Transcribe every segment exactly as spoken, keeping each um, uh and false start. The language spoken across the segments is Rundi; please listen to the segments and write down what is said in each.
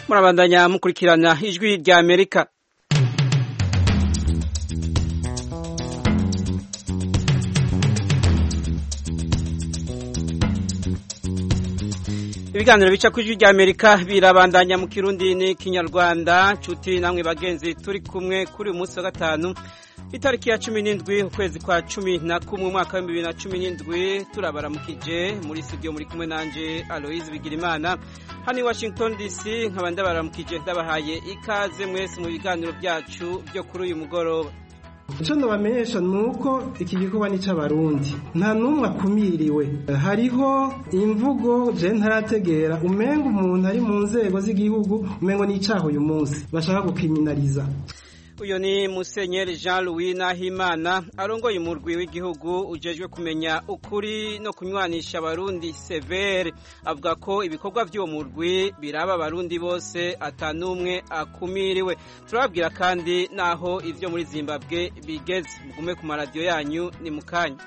murabandanya mukurikirana ijwi rya Amerika. Ibiganiro bica ku ijwi rya Amerika birabandanya mu Kirundi n'Ikinyarwanda. Cuti namwe bagenzi turi kumwe kuri uyu munsi wa gatanu itariki ya cumi n'indwi ukwezi kwa cumi na kumwe umwaka wa bibiri na cumi n'indwi. Turabaramukije muri studio, muri kumwe nanje Aloise Bigirimana hano i Washington D C. Nkaba ndabaramukije ndabahaye ikaze mwese mu biganiro byacu byo kuri uyu mugoroba. Ico ndabamenyesha nuko iki gikorwa ni c'abarundi, nta numwe akumiriwe. Hariho imvugo je ntarategera umengo umuntu ari mu nzego z'igihugu umengo ni icaho uyu munsi bashaka gukriminaliza. Uyo ni Musenyeri Jean Louis Nahimana arongoye umurwi w'igihugu ujejwe kumenya ukuri no kunywanisha abarundi severe. Avuga ko ibikorwa by'uwo murwi biraba abarundi bose atanumwe akumiriwe. Turababwira kandi naho ivyo muri Zimbabwe bigeze. Mugume ku maradiyo yanyu ni mukanya.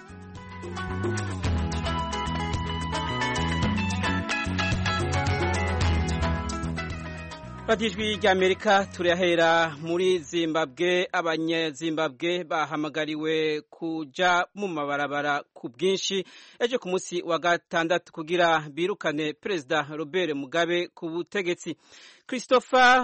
Ijwi rya Amerika turahera muri Zimbabwe. Abanyazimbabwe bahamagariwe kuja mu mabarabara ku bwinshi ejo ku munsi wa gatandatu kugira birukane Perezida Robert Mugabe ku butegetsi. Christopher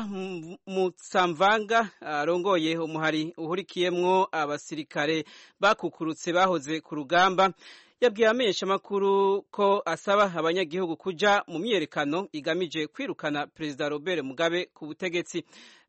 Mutsamvanga arongoye umuhari uhurikiyemwo abasirikare bakukurutse bahoze ku rugamba yabwiye amenyesha makuru ko asaba abanyagihugu kuja mu myerekano igamije kwirukana Perezida Robert Mugabe ku butegetsi.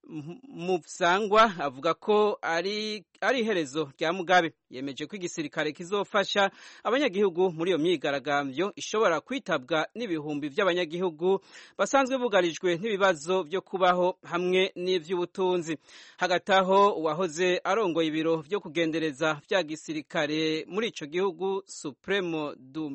Muvsangwa avuga ko ari ari iherezo rya Mugabe. Yemeje ko igisirikare kizofasha abanyagihugu muri iyo myigaragambyo ishobora kwitabwa n'ibihumbi by'abanyagihugu basanzwe bugarijwe n'ibibazo byo kubaho hamwe n'ivy'ubutunzi. Hagati aho uwahoze arongoye ibiro byo kugendereza vya gisirikare muri ico gihugu Supremo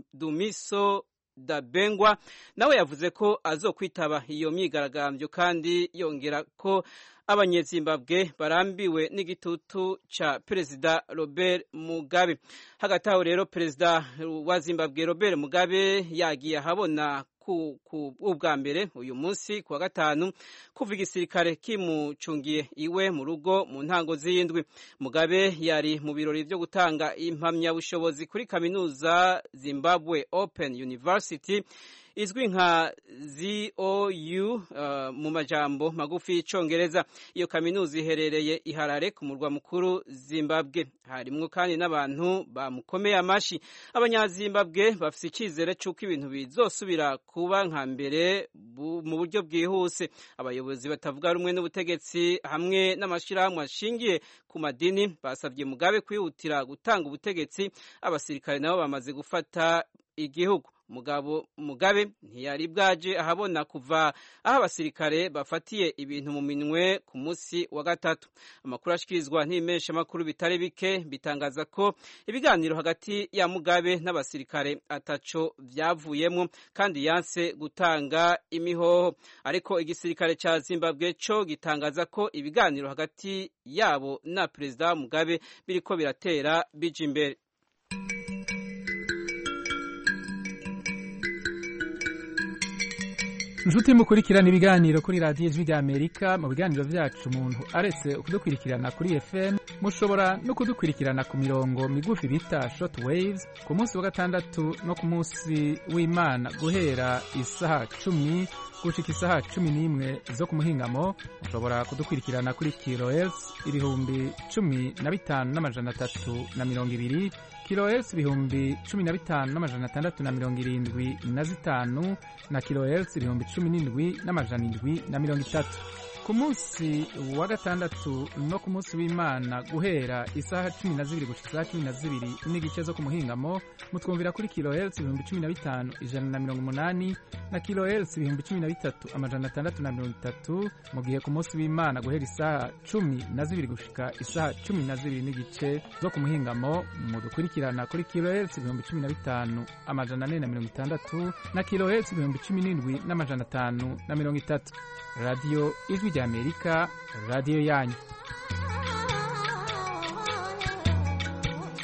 Dumiso Dabengwa nawe yavuze ko azokwitaba iyo myigaragambyo kandi yongera ko abanyezimbabwe barambiwe n'igitutu ca Perezida Robert Mugabe. Hagati aho rero Perezida wa Zimbabwe Robert Mugabe yagiye ahabona ku ubwa mbere uyu munsi kuwa gatanu kuva igisirikare kimucungiye iwe mu rugo mu ntango z'indwi. Mugabe yari mu birori byo gutanga impamyabushobozi kuri kaminuza Zimbabwe Open University izwi nka Z O U uh, mu majambo magufi y'Icongereza. Iyo kaminuza iherereye i Harare ku murwa mukuru Zimbabwe. Harimwo kandi n'abantu bamukomeye amashi. Abanyazimbabwe bafise icizere c'uko ibintu bizosubira kuba nka mbere mu buryo bwihuse. Abayobozi batavuga rumwe n'ubutegetsi hamwe n'amashirahamwe ashingiye ku madini basavye Mugabe kwihutira gutanga ubutegetsi. Abasirikare nabo bamaze gufata igihugu. Mugabo Mugabe ntiyari bwaje ahabona kuva aho abasirikare bafatiye ibintu mu minwe ku munsi wa gatatu. Amakuru ashikirizwa n'imesha makuru bitari bike bitangaza ko ibiganiro hagati ya Mugabe n'abasirikare ataco vyavuyemo kandi yanse gutanga imihoho. Ariko igisirikare ca Zimbabwe co gitangaza ko ibiganiro hagati yabo na Perezida Mugabe biriko biratera bija imbere. Njuti mukurikirana ibiganiro kuri radio Ijwi rya Amerika. Mu biganiro vyacu umuntu aretse kudukurikirana kuri F M mushobora no kudukurikirana ku mirongo migufi bita short waves ku munsi wa gatandatu no ku munsi w'Imana guhera isaha cumi gushika isaha cumi n'imwe zo ku muhingamo. Mushobora kudukurikirana kuri kilohertz ibihumbi cumi na bitanu n'amajana atatu na mirongo ibiri, kilohertz ibihumbi cumi na bitanu n'amajana atandatu na mirongo irindwi na zitanu na kilohertz ibihumbi cumi n'indwi n'amajana indwi na mirongo itatu. Ku munsi wa gatandatu no ku munsi w'Imana guhera isaha cumi na zibiri gushika isaha cumi na zibiri n'igice zo ku muhingamo mutwumvira kuri kilohertz ibihumbi cumi na bitanu ijana na mirongo umunani na kilohertz ibihumbi cumi na bitatu amajana atandatu na mirongo itatu, mu gihe ku munsi w'Imana guhera isaha cumi na zibiri gushika isaha cumi na zibiri n'igice zo ku muhingamo mudukurikirana kuri kilohertz ibihumbi cumi na bitanu amajana ane na mirongo itandatu na kilohertz ibihumbi cumi n'indwi n'amajana atanu na mirongo itatu. Radio Ijwi rya Amerika, radio yanyu.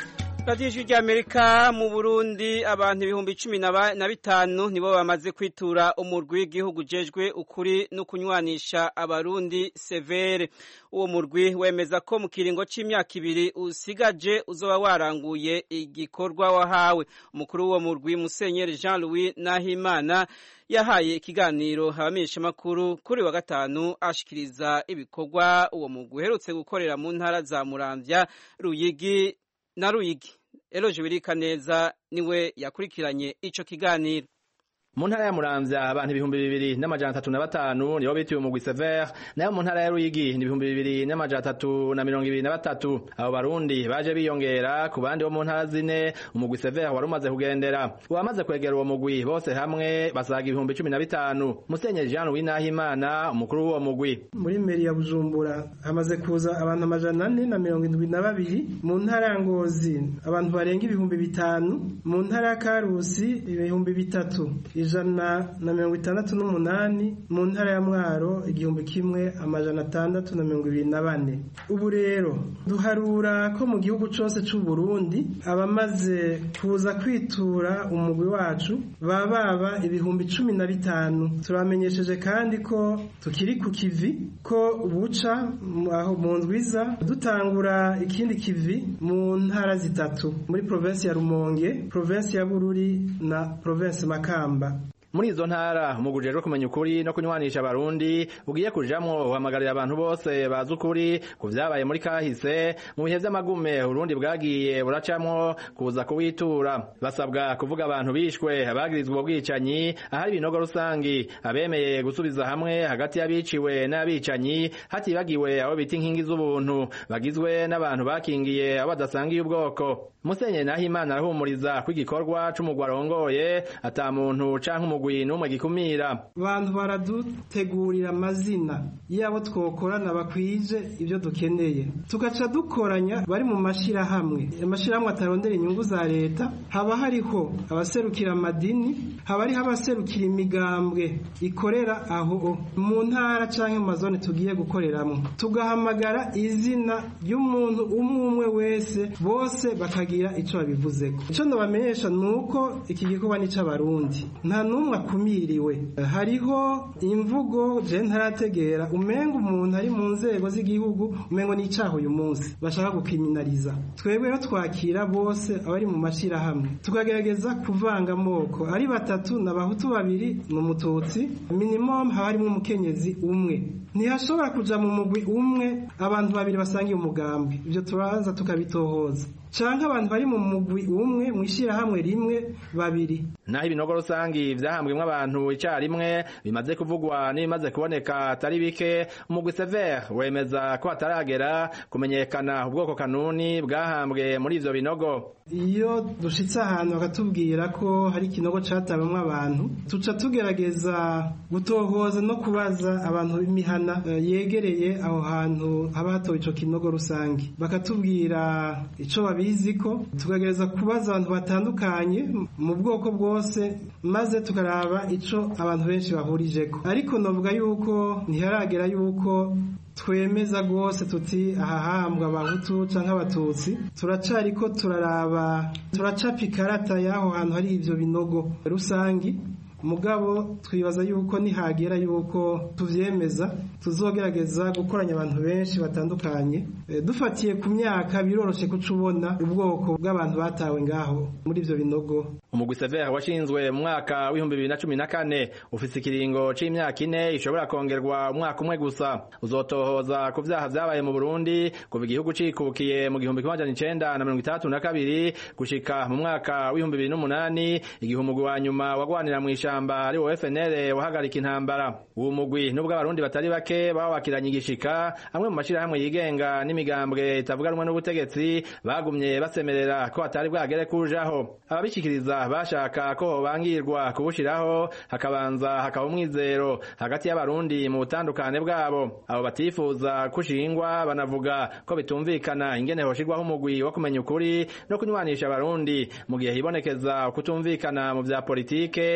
radiyo ijwi ry'Amerika mu Burundi abantu ibihumbi cumi na bitanu nibo bamaze kwitura umurwi w'igihugu ujejwe ukuri no kunywanisha abarundi severe. Uwo murwi wemeza ko mu kiringo c'imyaka ibiri usigaje uzoba waranguye igikorwa wahawe. Umukuru w'uwo murwi Musenyeri Jean Louis Nahimana yahaye ikiganiro abamenyeshamakuru kuri wa gatanu ashikiriza ibikorwa uwo mugwi uherutse gukorera mu ntara za Muramvya, Ruyigi na Ruyigi. Eloje Birikaneza niwe yakurikiranye ico kiganiro. Mu ntara ya Muramvya abantu ibihumbi bibiri n'amajana atatu na batanu nibo bitiwe umugwi Severe, nayo mu ntara ya Ruyigi ni ibihumbi bibiri n'amajana atatu na mirongo ibiri na batatu. Abo barundi baje biyongera ku bandi bo mu ntara zine umugwi Severe wari umaze kugendera. Uwamaze kwegera uwo mugwi bose hamwe basaga ibihumbi cumi na bitanu. Musenyeri Jean Louis Nahimana umukuru w'uwo mugwi. Muri meri ya Bujumbura hamaze kuza abantu amajana ane na mirongo indwi na babiri, mu ntara ya Ngozi abantu barenga ibihumbi bitanu, mu ntara ya Karusi ibihumbi bitatu ijana na mirongo itandatu n'umunani, mu ntara ya Mwaro igihumbi kimwe amajana atandatu na mirongo ibiri na bane. Ubu rero duharura ko mu gihugu cose c'u Burundi abamaze kuza kwitura umugwi wacu bababa ibihumbi cumi na bitanu. Turamenyesheje kandi ko tukiri ku kivi ko buca aho mu ndwiza dutangura ikindi kivi mu ntara zitatu muri province ya Rumonge, province ya Bururi na province Makamba. Muri izo ntara umugujejwe kumenya ukuri no kunywanisha abarundi ugiye kujamwo uhamagarira abantu bose bazi ukuri ku vyabaye muri kahise mu bihe vy'amagume Urundi bwagiye buracamwo kuza kuwitura. Basabwa kuvuga abantu bishwe, abagirizwa ubwo bwicanyi, ahari ibinogo rusangi, abemeye gusubiza hamwe hagati y'abiciwe n'abicanyi, hatibagiwe abo bita inkingi z'ubuntu bagizwe n'abantu bakingiye abo badasangiye ubwoko. Musenyeri Nahimana arahumuriza ko igikorwa c'umugwi arongoye ata muntu canke umugwi n'umwe gikumira. Abantu baradutegurira amazina yabo twokorana bakwije ibyo dukeneye, tugaca dukoranya bari mu mashirahamwe. Amashirahamwe atarondera inyungu za leta, haba hariho abaserukira amadini, haba hariho abaserukira imigambwe ikorera aho mu ntara canke mu mazone tugiye gukoreramo, tugahamagara izina ry'umuntu umwe umwe wese, bose bakagira ico babivuzeko. Ico nobamenyesha nuko iki gikorwa ni c'abarundi, nta numwe akumiriwe. Hariho imvugo je ntarategera umenga umuntu ari mu nzego z'igihugu umengo ni icaho uyu munsi bashaka gukriminaliza. Twebwe rero twakira bose abari mu mashirahamwe, tukagerageza kuvanga amoko, ari batatu n'abahutu babiri n'umututsi, minimum haba harimo umukenyezi umwe. Ntihashobora kuja mu mugwi umwe abantu babiri basangiye umugambi, ivyo turaza tukabitohoza. Canke abantu bari mu mugwi umwe mwishira hamwe rimwe babiri. Naho ibinogo rusangi vyahambwemwe abantu icarimwe bimaze kuvugwa n'ibimaze kuboneka atari bike, umugwi Severe wemeza ko ataragera kumenyekana ubwoko kanuni bwahambwe muri ivyo binogo. Iyo dushitse ahantu bakatubwira ko hari ikinogo catabamwe abantu, tuca tugerageza gutohoza no kubaza abantu b'imihana yegereye aho hantu haba hatowe ico kinogo rusangi, bakatubwira ico babiziko, tukagereza kubaza abantu batandukanye mu bwoko bwose, maze tukaraba ico abantu benshi bahurijeko. Ariko novuga yuko ntiharagera yuko twemeza gose tuti ahahambwa abahutu canke abatutsi. Turacariko turaraba, turacapa ikarata y'aho hantu hari ivyo binogo rusangi, mugabo twibaza yuko nihagera yuko tuvyemeza tuzogerageza gukoranya abantu benshi batandukanye. E, dufatiye ku myaka biroroshe kucubona ubwoko bw'abantu batawe ngaho muri ivyo binogo. Umugwi Severe washinzwe mu mwaka w'ibihumbi bibiri na cumi na kane ufise ikiringo c'imyaka ine ishobora kongerwa umwaka umwe gusa. Uzotohoza ku vyaha vyabaye mu Burundi kuva igihugu cikukiye mu gihumbi kimwe amajana icenda na mirongo itandatu na kabiri gushika mu mwaka w'ibihumbi bibiri n'umunani igihe umugwi wa nyuma wagwanira mw'ishamba ari wo F N L wahagarika intambara. Uwo mugwi nubwo abarundi batari bake bawakiranye igishika, amwe mu mashirahamwe yigenga n'imigambwe itavuga rumwe n'ubutegetsi bagumye basemerera ko atari bwagere kujaho. Ababishikiriza bashaka ko bangirwa kubushiraho hakabanza hakaba umwizero hagati y'abarundi mu butandukane bwabo. Abo batifuza kushingwa banavuga ko bitumvikana ingene hoshirwaho umugwi wo kumenya ukuri no kunywanisha abarundi mu gihe hibonekeza kutumvikana mu vya politike,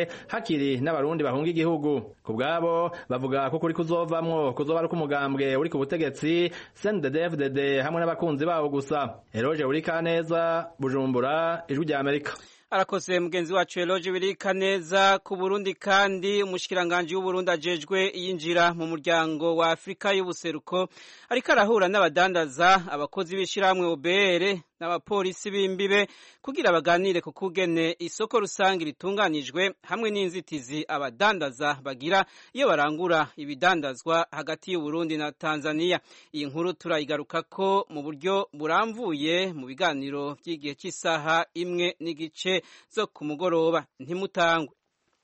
hakiri n'abarundi bahunga igihugu ku bwabo bavuga ko kuri kuzovamwo kuzoba ari k'umugambwe uri ku butegetsi C N D D F D D hamwe n'abakunzi babo gusa. Eroge Burikaneza, Bujumbura, Ijwi rya Amerika. Arakoze mugenzi wacu Eloge Birikaneza. Ku Burundi kandi umushikiranganje w'Uburundi ajejwe yinjira mu muryango wa Afrika y'ubuseruko ariko arahura n'abadandaza abakozi b'ishiramwe O B R n'abapolisi b'imbibe kugira baganire ku kugene isoko rusange ritunganijwe hamwe n'inzitizi abadandaza bagira iyo barangura ibidandazwa hagati y'Uburundi na Tanzania. Iyi nkuru turayigaruka ko mu buryo buramvuye mu biganiro by'igihe cy'isaha imwe n'igice zo ku mugoroba. Ntimutangwe.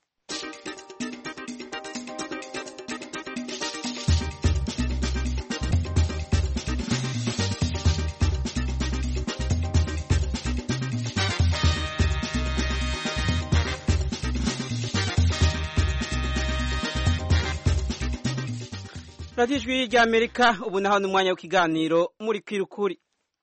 Radio Ijwi rya Amerika, ubu naho n'umwanya w'ikiganiro muri kwirukuri.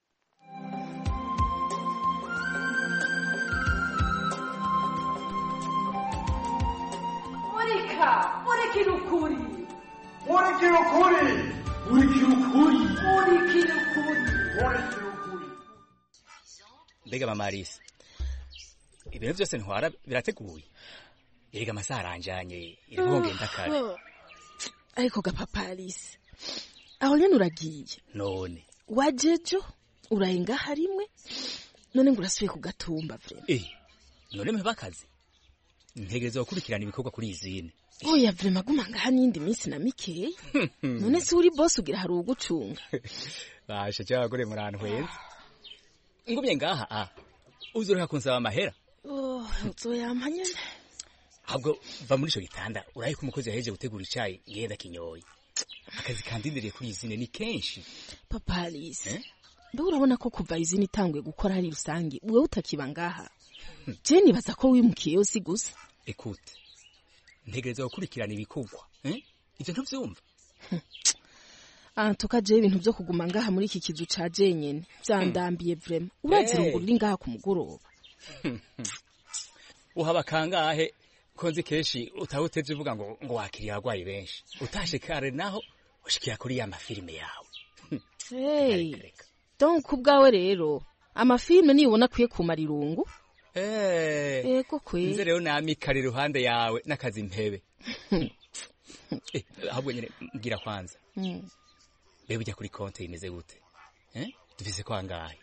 Murika, muri kirukuri. Muri kirukuri. Muri kirukuri. Muri kirukuri. Muri kirukuri. Mbega mama Alice, ibintu byose ntwara birateguye. Erega amasaha aranjanye, irihonge ndakara. Ariko ga papa Alice, aho nyene uragiye none wajejo urayenga harimwe none ngo urasubiye ku gatumba vrema. Eh none mpe bakazi ntegereza gukurikirana ibikorwa kuri izine. Oya vrema guma ngaha n'indi minsi na mikeya. None si uri boss ugira hari ugucunga. Basha cyagore murantu heza ngumye ngaha ah uzoroha kunsaba amahera. Oh uzoyampa nyene. Ahubwo va muri ico gitanda uraye ko umukozi yaheje gutegura icayi ngenda kinyoye. Akazi kandindiriye kuri izine ni kenshi. Papa Alice, eh? Ndo urabona ko kuva izine itanguye gukora hari rusangi wewe utakiba ngaha. Je nibaza ko wimukiye yose gusa. Écoute, ntegereza gukurikirana ibikorwa, eh? Ivyo ntuvyumva. Ah tukaje ibintu byo kuguma ngaha muri iki kizu ca jenyene vyandambiye vrema. Urazirungura uri ngaha ku mugoroba. Uhaba kangahe konzi keshi utawutevye uvuga ngo ngo wakiriye abagwayi benshi. Utashe kare naho ushikira kuri ya mafilme yawe. Hey. Donc kubwawe rero amafilme nibona kwiye kumara irungu. Eh. Ego kwe. Nze rero namikari ruhande yawe nakazi mpebe. Eh ahubwo nyene ngira kwanza. Mm. Bebe ujya kuri konte imeze gute? Eh? Dufise kwa ngahe?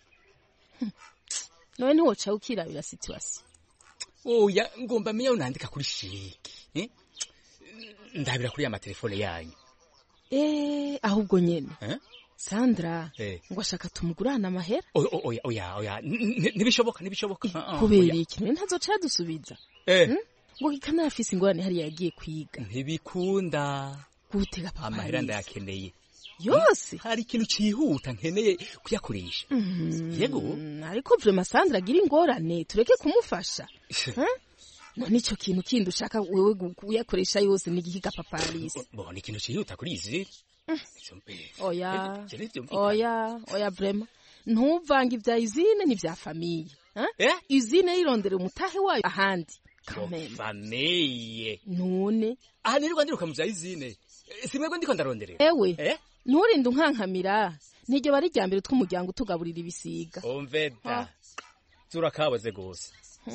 None ntiwoca ukirabira situation. Oya ngomba menya unandika kuri shiki. Eh? Ndabira kuri ama telefone yanyu. Eh ahubwo nyene. Eh? Sandra, eh. ngo ashaka tumugurana amahera? Oya oya oya nibishoboka nibishoboka. Kubera iki ntazoca dusubiza. Eh. Hmm? Ngo ikamera afise ingorane hari yagiye kwiga. Ntibikunda. Gutega papa. Amahera ndayakeneye. Yose hari ikintu cihuta nkeneye kuyakoresha. Mm, yego ariko vraiment Sandra agira ingorane tureke kumufasha. Huh? No nico kintu kindi ushaka wewe kuyakoresha yose nigihiga papa Alice. Bo ni ikintu cihuta kuri izi. Oya oya oya vraiment ntuvanga ivya izine ni vya famille. Huh? Eh? Izine irondera umutahe wayo ahandi. Famille. None aha nirirwa ndiruka mu vya izine. Simwego ndiko ndaronderera. Ewe. Eh? Nturinde unkankamira niryo bari ryambere tw'umuryango tugaburira ibisiga. Omveda. Zura kaboze gose.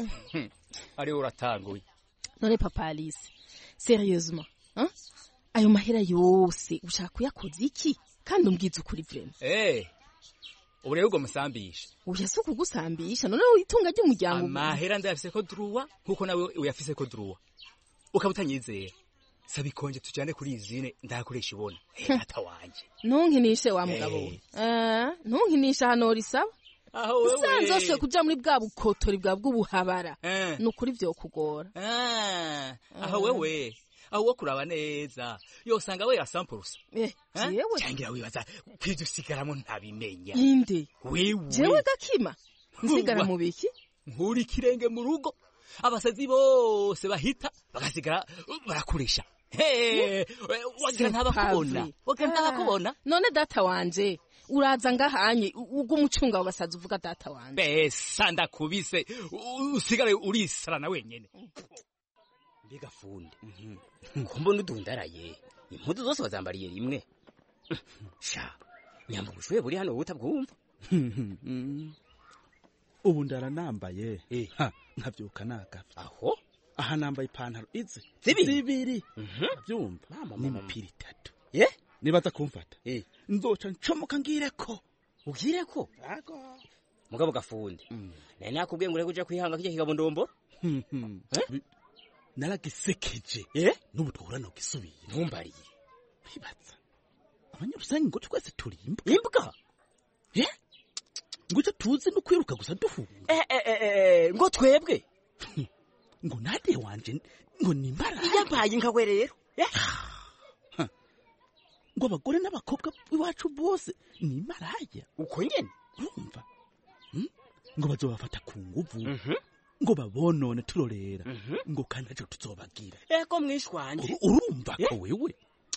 Ari uratanguye. None papa Alice, sérieusement, hein? Ayo mahera yose ushaka kuyakoza iki? Kandi umbwiza ukuri vraiment. Eh. Ure ugo musambisha. Uyasuka kugusambisha none itunga ry'umuryango. Amahera ndafise ko druwa nkuko nawe uyafise ko druwa. Ukabutanyizera. Sabikonje tujane kuri izine ndakoresha ibona. Hata wanje. Ntunkinishe wa mugabo. Eh, ntunkinisha hano risaba. Aho wewe. Usanzose kuja muri bwa bukotori bwa bw'ubuhabara. Nukuri vyo kugora. Ah, aho wewe. Aho wo kuraba neza. Yo sanga we ya samples. Eh, jewe. Changira wibaza kwidusigaramo ntabimenya. Inde. Wewe. Jewe gakima. Nsigara mu biki? Nkuri kirenge mu rugo. Abasazi bose bahita bagasigara barakuresha. Hey, wagira ntabakubona. Wagira ntabakubona. None data wanje uraza ngahanye ugumucunga ugasaza uvuga data wanje. Besa ndakubise usigare urisarana wenyene. mbega funde ko mbona udundaraye impuzu zose wazambariye rimwe sha nyamba ubushuye buri hano utabwumva ubu ndaranambaye ha nkavyuka nagavye aho aha nambaye ipantaro izi zibiri zibiri byumva n'imipira itatu ye nibaza kumfata nzoca ncomoka ngireko ugireko ago mugabo gafunde nari nakubwiye ngo ureke uja kwihanga kijya kigabo ndomboro naragisekeje n'ubu twahura no gisubiye ntumbariye bibaza abanyarusangi ngo twese turi imbwa imbwa eh ngo cyo tuzi no kwiruka gusa duhunga eh eh ngo twebwe ngo nade wanje ngo ni mara yabaye nkawe rero ngo abagore n'abakobwa iwacu bose ni maraya uko nyene urumva ngo bazobafata ku nguvu ngo babonone turorera ngo kandi aje tuzobagira eko mwishwanje urumva ko wewe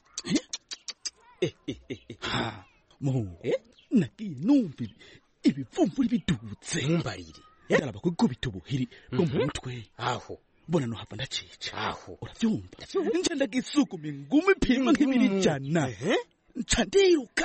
eh eh eh ha mo nagiye numva ibipfumvuri bidutse ntumbarire yaraba kugubita ubuhiri bwo mu mutwe aho bona no hava ndacica aho uravyumva nje ndagisukuma ingumi pima nk'ibiri jana nca ndiruka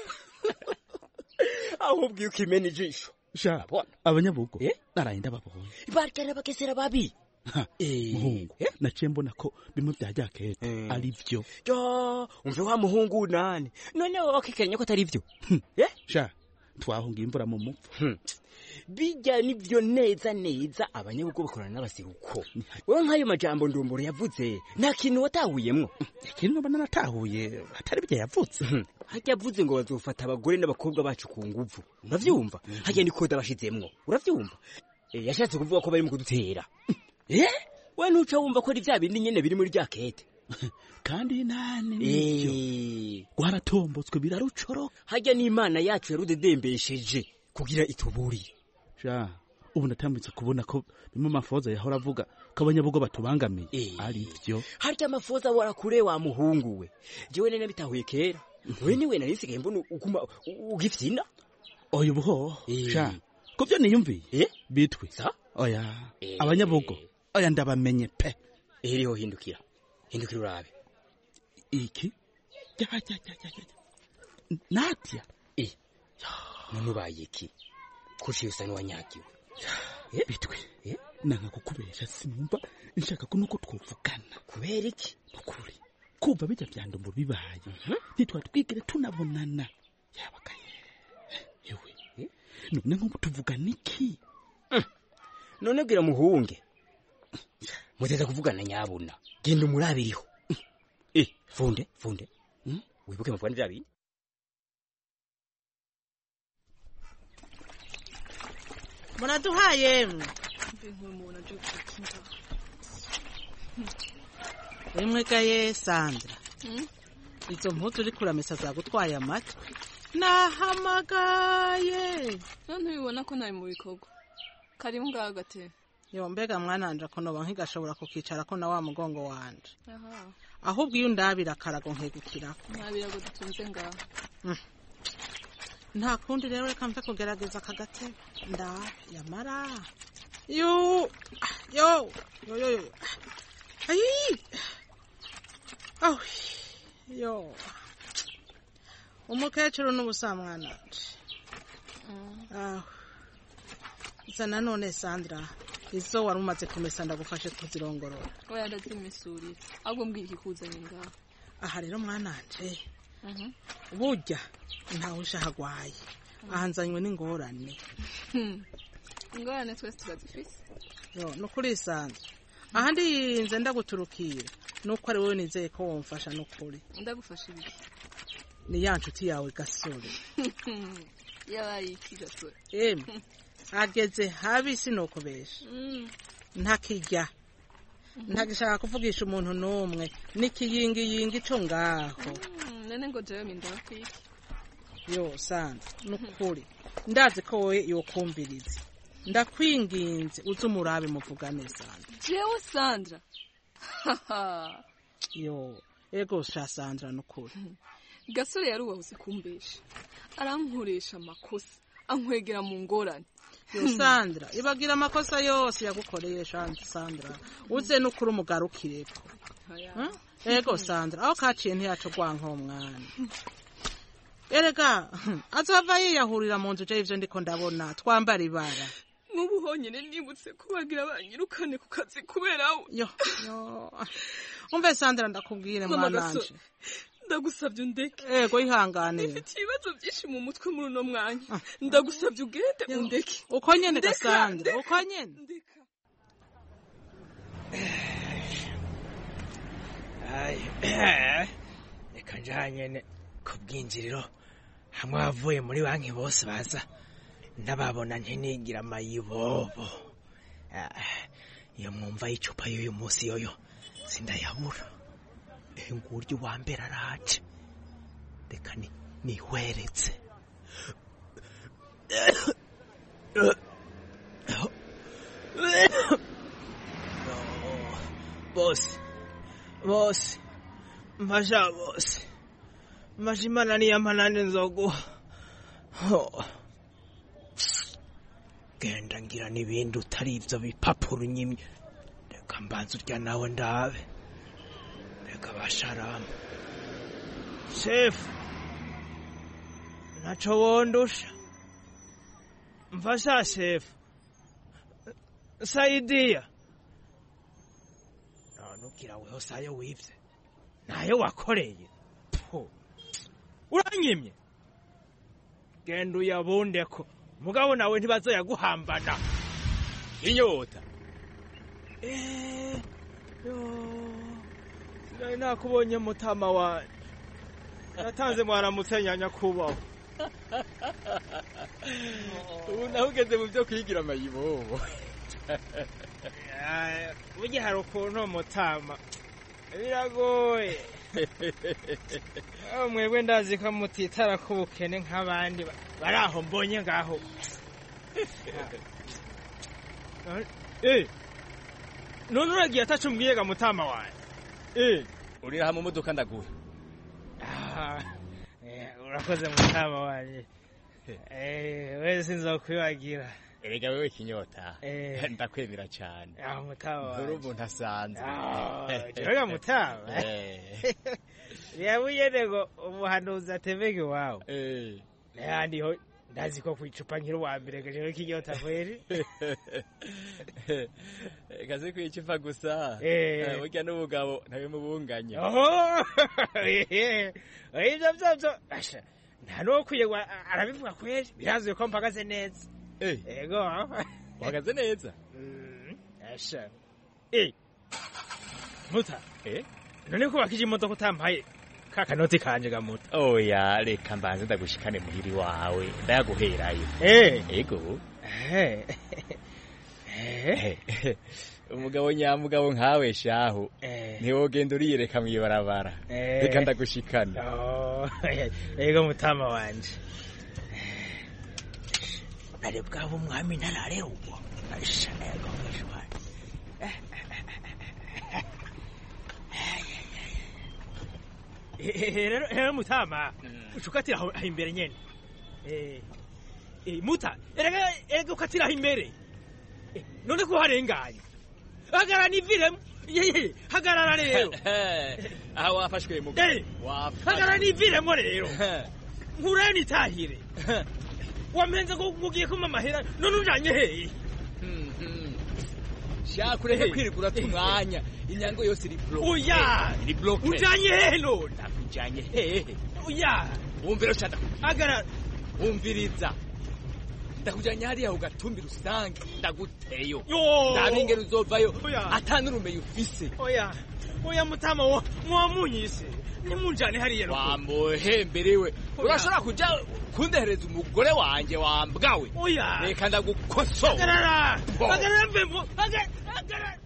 aho ubwiye ukimena ijisho sha abanyabugo naraye ndababonye barikana bakesera babi eh muhungu naciye mbona ko bimwe byajya kete ari byo yo umve wa muhungu nani none wakikeranya ko atari byo eh sha twahunga imvura mu mupfu bijya nibyo neza neza abanyabugo bakorana n'abasiruko wewe nkayo majambo ndomboro yavuze nta kintu watahuyemwo ikintu bana natahuye atari byo yavuze hajya yavuze ngo bazofata abagore n'abakobwa bacu ku nguvu uravyumva hajya ni koda bashizemwo uravyumva yashatse kuvuga ko bari mu kudutera eh we ntuca wumva ko ari bya bindi nyene biri muri rya kete kandi nani nibyo gwaratombotswe birarucoro hajya n'Imana yacu yarudedembesheje kugira ituburire sha ubu natambitse kubona ko bimwe mafoza yahora avuga ko abanyabugo batubangamiye ari byo harya amafoza warakure wa muhungu we jewe nene bitahuye kera we niwe narisigaye mbona uguma ugifyina oya buho sha ko byo niyumviye bitwe oya abanyabugo oya ndabamenye pe eriho hindukira hindukira urabe iki ya ya ya ya Nadia eh none ubaye iki kushi usa n'uwanyagiwe bitwe nanga kukubesha sinumva nshaka ko nuko twovugana kubera iki ukuri kuva bijya byandombo bibaye nitwa twigire tunabonana yabakaye yewe none nko tuvugana iki none bwira muhunge muteza kuvugana nyabuna genda umurabiriho eh funde funde wibuke muvugana bya bindi Muraduhaye Rimwe gaye Sandra Izo mpuzu uri kuramesa zagutwaye amatwi Nahamagaye None ubibona ko nawe mu bikorwa Kari mbwa gate Yo mbega mwananja ko noba nkigashobora kukicara ko na wa mugongo wanje Aha Ahubwo iyo ndabira karago nkegukira Nabira go dutunze ngaho Nta kundi rero reka mve kugerageza kagate nda yamara yo yo yo yo yo ayi oh yo umukecuru n'ubusamwana ah zana none Sandra izo wari umaze kumesa ndagufashe kuzirongorora oya ndazimisuriye ahubwo mbwira ikikuzanye ngaho aha rero mwananje burya ntawe ushahagwaye ahanzanywe n'ingorane ingorane twese turazifise yo no kuri Sandra ahandi yinze ndaguturukira nuko ari wowe nizeye ko womfasha no kuri ndagufasha ibiki ni ya nshuti yawe Gasore yabaye iki Gasore em ageze habi sinokubesha ntakijya ntagishaka kuvugisha umuntu n'umwe n'ikiyingi yingi cyo ngaho nene ngo jewe mindakwiki yo Sandra nukuri ndazi ko wowe yokumbiriza ndakwinginze uzumurabe muvugane Sandra jewe Sandra yo ego sha Sandra nukuri Gasore yari uwabuze kumbesha arankoresha amakosa ankwegera mu ngorane yo Sandra ibagira amakosa yose yagukoreye Sandra uze n'ukuri umugarukireko ego Sandra aho kaciye ntiyaco gwanka umwana erega azava yiyahurira mu nzu je ivyo ndiko ndabona twambara ibara nk'ubu honyine nibutse kubagira banyirukane ku kazi kubera yo yo umve Sandra ndakubwire mwananje ndagusabye undeke ego ihangane ifite ibibazo byinshi mu mutwe muri uno mwanya ndagusabye ugende undeke uko nyene Sandra uko nyene ay reka njanye ku bwinjiriro hamwe avuye muri banki bose baza ndababona ntinigira amayibobo iyo mwumva y'icupa y'uyu munsi yoyo sindayabura nguryo wa mbere araje reka ni nihweretse bose bose maja bose majimana ni yamanane nzoguha genda ngira n'ibindi utari ivyo bipapuro nyimye reka mbanza urya nawe ndabe reka basharamu shefu naco wondusha mfasha shefu saidia nonukira weho sayo wivye nayo wakoreye uranyimye genda uyabundeko mugabo nawe ntibazoyaguhambana inyota eh yo nari nakubonye mutama wa natanze mwaramutse nyanya kubaho ubu naho ugeze mu byo kwigira amayibobo burya hari ukuntu mutama biragoye mwebwe ndazi ko mutitara k'ubukene nk'abandi bari aho mbonye ngaho none uragiye atacu mbwiyega mutama wawe urira hamwe modoka ndaguhe urakoze mutama wanje wese nzokwibagira erega wewe kinyota ndakwemera cyane ah mutama wanje urumva ntasanze jewe mutama yabuye nego umuhanuzi atevege wawe eh nandi ho ndazi ko kwicupa nkiri wa mbere gaje kinyota kweri gaze kwicupa gusa burya n'ubugabo ntabe mubunganya oh ivyo vyo asha nta no kwiye arabivuga kweri birazuye ko mpagaze neza ego wagaze neza asha eh muta eh none ko bakije imodoka utampaye kakanoti kanje gamuta oya reka mbanze ndagushikane muhiri wawe ndaguherayo eh ego eh eh umugabo nyamugabo nkawe shaho ntiwogenda uriyereka mwibarabara reka ndagushikana ego mutama wanje ari bwabo umwami ntarare ubwo asha ego mwishwa rero rero mutama ucukatira aho imbere nyene eh eh muta erega erega ukatira aho imbere none ko harenganye hagarara niviremo yeye hagarara rero aha wafashwe mu hagarara niviremo rero nkurani tahire wamenze ko mugiye kuma mahera none ujanye hehe shakureke kwirigura tumwanya inyango yose iri block oya iri block ujanye hehe none nakujanye hehe oya umvira chata agara umviriza ndakujanye hariya ugatumbira usange ndaguteyo yo ndabingera uzovayo atanurume ufise oya oya mutama wo mwamunyise nimunjane hariya wamuhemberewe urashobora kuja kundehereza umugore wanje wambwawe oya reka ndagukoso agarara agarara mbembo agarara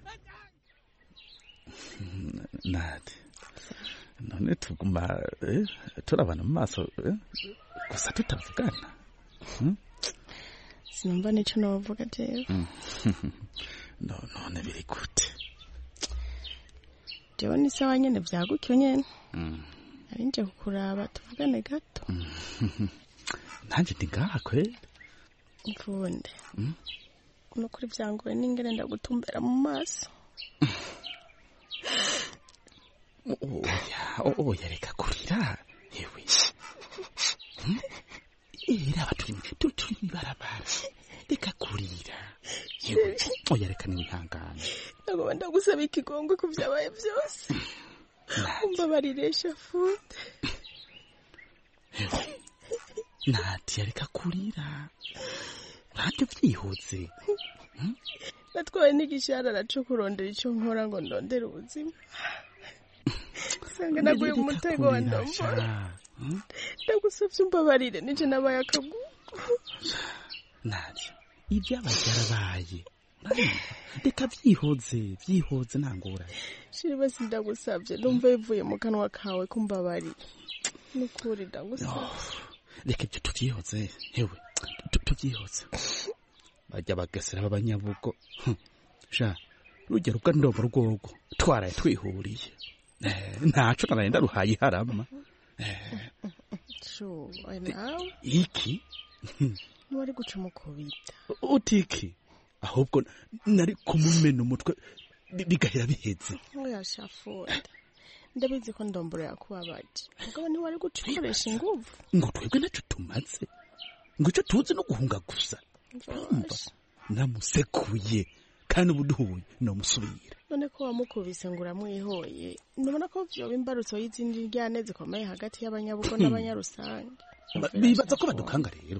nade none tuguma turabana mu maso gusa tutavugana sinumva nico navuga jewe no none biri gute jewe ni sawa nyene vyagukiye nyene ari nje kukuraba tuvugane gato nanje ndi ngaha kweli mfunde nukuri byangoye n'ingene ndagutumbera mu maso oya oya reka kurira yewe era baturi turi barabara reka kurira yewe oya reka niwihangane nagomba ndagusaba ikigongwe ku byabaye byose umbabariresha Funde Nadia reka kurira urande vyihutse natwaye n'igishara cyo kurondera icyo nkora ngo ndondere ubuzima sanga naguye umutego wa ndombora ndagusabye umbabarire nije nabaye akagu Nadia ibyabaye byarabaye reka vyihoze vyihoze ntangora shiri basi ndagusabye ndumva bivuye mu kanwa kawe kumbabarire nukuri ndagusabye reka ibyo tuvyihoze hewe tuvyihoze bajya bagasera b'abanyabugo sha rujya ruga ndombo rwogo twaraye twihuriye ntaco naraye ndaruhaye harama sho nawe iki wari guca mukubita utiki ahubwo nari kumumena umutwe bigahera biheze oya Funde ndabizi ko ndombora yakubabaje mugabo ni wari gucoresha inguvu ngo twebwe naco tumaze ngo ico tuzi no guhunga gusa namusekuye kandi ubuduhuye no musubira none ko wamukubise ngo uramwihoye nubona ko vyo bimbarutso y'izindi ryane zikomeye hagati y'abanyabugo n'abanyarusange bibaza ko badukanga rero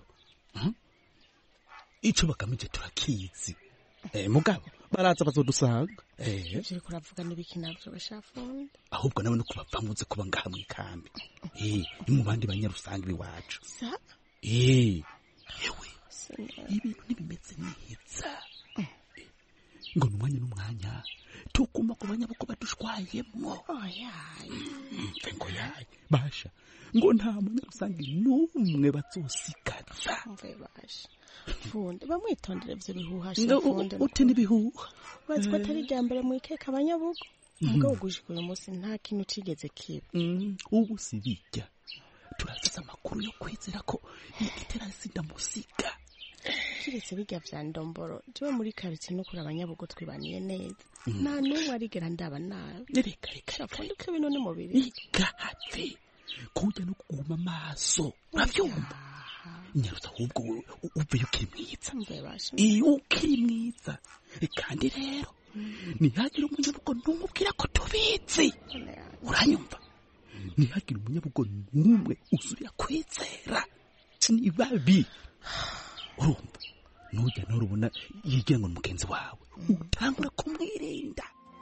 ico bagamije turakizi eh mugabo baraza bazodusanga eh je kuravuga nibiki navyo bashafunde ahubwo nawe no kubavamuze kuba ngaha mu ikambi eh mu bandi banyarusange biwacu sa eh yewe ibintu nibimeze neza ngo numwanya numwanya tukuma ku banyabuko badushwayemo oyaye ngo yaye basha ngo nta munyarusange numwe bazosikaza mve basha Funde bamwitondere vyo bihuhasha Funde uti nibihuha bazi ko atari ryambere mu ikeka abanyabugo mugabo gushika uyu munsi nta kintu cigeze kiba ubu sibijya turaziza amakuru yo kwizera ko igitera sida musiga kiretse bijya vya ndomboro jiwe muri quartier no kuri abanyabugo twibaniye neza nta numwe arigera ndaba nawe reka reka Funde ko ibintu ni mubiri igahafe kujya no kuguma amaso uravyumva nyaruza ahubwo uve ukiri mwiza iyo ukiri mwiza kandi rero ntihagire umunyabugo n'umubwira ko tubizi uranyumva ntihagire umunyabugo n'umwe usubira kwizera ni babi urumva nujya nurubona yigira ngo mugenzi wawe utangura kumwirinda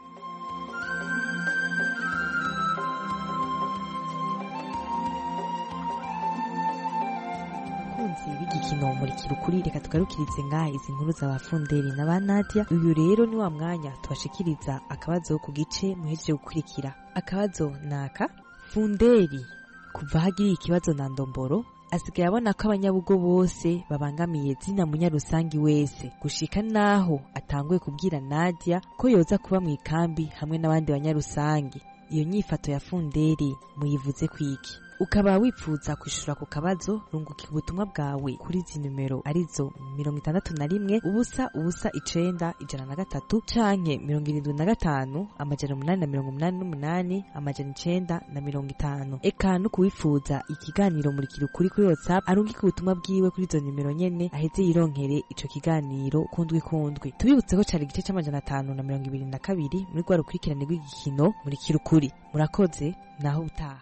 bigikino murikira ukuri reka tugarukirize ngaha izi nkuru za Funderi na ba Nadia uyu rero ni wa mwanya tubashikiriza akabazo ku gice muhejeje gukurikira akabazo naka Funderi kuva hagiriye ikibazo na ndomboro asigaye abona ko abanyabugo bose babangamiye zina munyarusangi wese gushika naho atanguye kubwira Nadia ko yoza kuba mu ikambi hamwe n'abandi banyarusangi iyo nyifato ya Funderi muyivuze kwiki ukaba wipfuza kwishura ku kabazo runguka ubutumwa bwawe kuri izi numero arizo mirongo itandatu na rimwe ubusa ubusa icenda ijana na gatatu canke mirongo irindwi na gatanu amajana umunani na mirongo umunani n'umunani amajana icenda na mirongo itanu eka no kuwifuza ikiganiro murikira ukuri kuri WhatsApp arungika ubutumwa bwiwe kuri izo numero nyene aheze yironkere ico kiganiro kundwi kundwi tubibutse ko cari igice c'amajana atanu na mirongo ibiri na kabiri muri rwa rukurikirane rw'igikino murikira ukuri murakoze naho utaha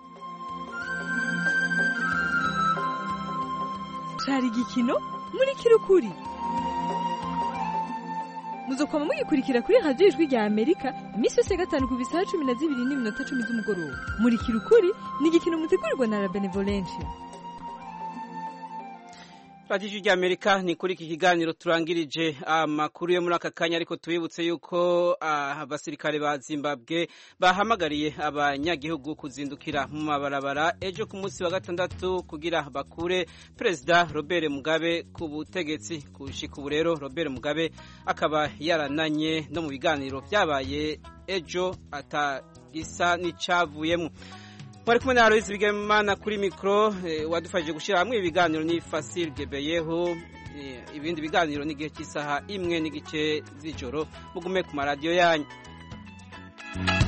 cari igikino muri kirukuri muzokoma mugikurikira kuri radio ijwi rya Amerika imisi yose gatanu ku bisaha cumi na zibiri n'iminota cumi z'umugoroba muri kirukuri ni igikino mutegurirwa na La Benevolencia Radio ya Amerika ni kuri iki kiganiro turangirije amakuru yo muri aka kanya ariko tubibutse yuko abasirikare ba Zimbabwe bahamagariye abanyagihugu kuzindukira mu mabarabara ejo ku munsi wa gatandatu kugira bakure President Robert Mugabe ku butegetsi kushika ubu rero Robert Mugabe akaba yarananye no mu biganiro byabaye ejo atagisa n'icavuyemo Mwari kumwe na Aloise Bigemana kuri mikro eh, wadufashije gushira hamwe ibiganiro ni Facile Gebeyeho ibindi biganiro n'igihe cy'isaha imwe n'igice z'ijoro mugume ku maradiyo yanyu.